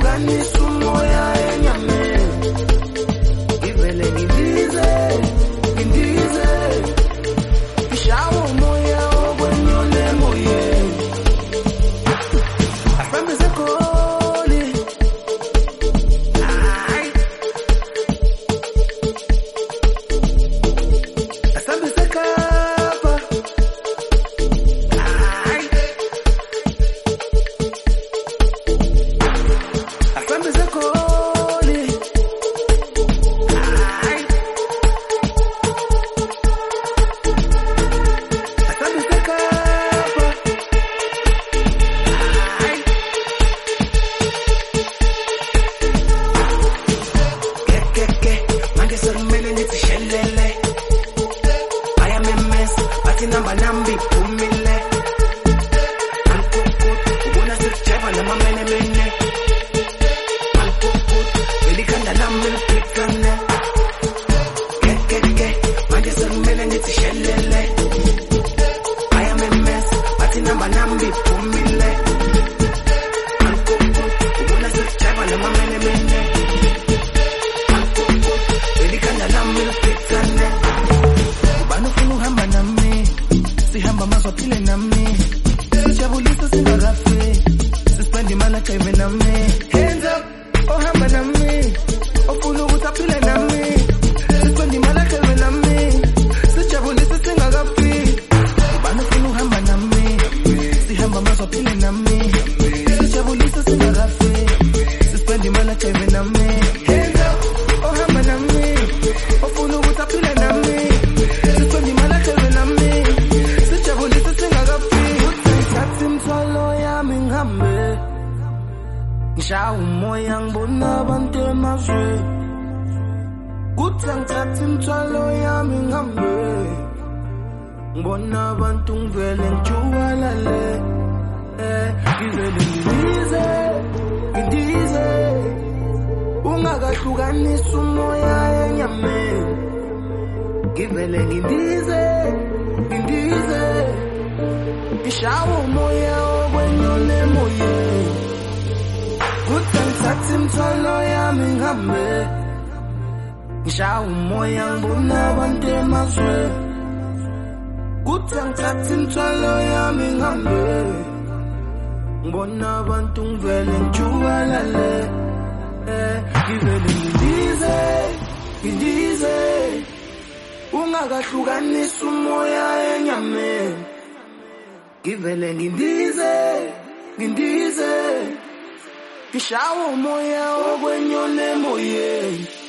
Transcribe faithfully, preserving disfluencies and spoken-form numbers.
ungakahlukanisa umoya enyameni ngivele ngibize ngibize ngishawe umoya okwenyone emoyeni asambise kholi ay asambise kapa ay asambise kholi ay asambise kapa ay ke ke ke manje sekumele nithi shelele I am a mess bathi namba nambi phumile alkukut ubona sesijeva namamene mene alkukut elikhanda lami liphithane ke ke ke manje sekumele nithi shelele I am a mess bathi namba nambi phumile alkukut ubona sesijeva namamene mene alkukut elikhanda lami liphithane ubani ufuna uhamba nami sihamba mazwa phile nami sijabulisa singakafi sispend imali ajayive nami hands up ohamba nami ofuna ukuthi aphile nami sispend imali ajayive nami sijabulisa singakafi ubani ufuna uhamba nami sihamba mazwa phile nami sijabulisa singakafi sispend imali ajayive nami hands up ohamba nami ofuna ukuthi aphile nami sispend imali ajayive nami sijabulisa singakafi ngithatha imithwalo yami ngihambe ngishawa umoya ngibona abantu emazweni kuthi ngithatha imithwalo yami ngihambe ngibona abantu ngivele ngijubalale eh ngivele ngibize ngidize ungakahlukanisa umoya enyameni ngivele ngibize ngidize ngishawe umoya okwenyone emoyeni kuthi ngithatha imithwalo yami ngihambe ngishawe umoya ngibona abantu emazweni kuthi ngithatha imithwalo yami ngihambe ngibona abantu ngivele ngijubalale eh ngivele ngibize ngidize ungakahlukanisa umoya enyameni ngivele ngibize ngidize ngishawe umoya okwenyone emoyeni